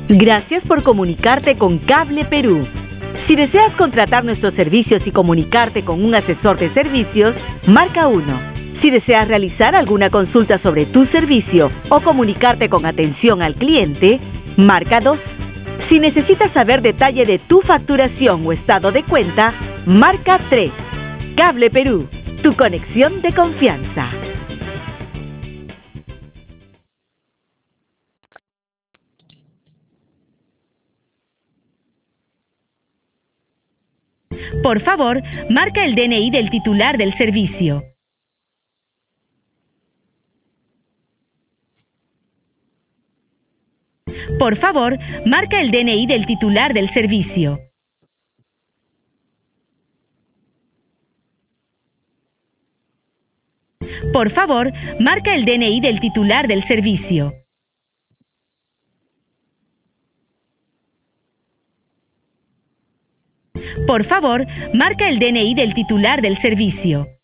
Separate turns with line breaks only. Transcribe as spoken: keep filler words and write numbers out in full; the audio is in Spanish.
Gracias por comunicarte con Cable Perú. Si deseas contratar nuestros servicios y comunicarte con un asesor de servicios, marca uno. Si deseas realizar alguna consulta sobre tu servicio o comunicarte con atención al cliente, marca dos. Si necesitas saber detalle de tu facturación o estado de cuenta, marca tres. Cable Perú, tu conexión de confianza. Por favor, marca el D N I del titular del servicio. Por favor, marca el D N I del titular del servicio. Por favor, marca el D N I del titular del servicio. Por favor, marca el D N I del titular del servicio.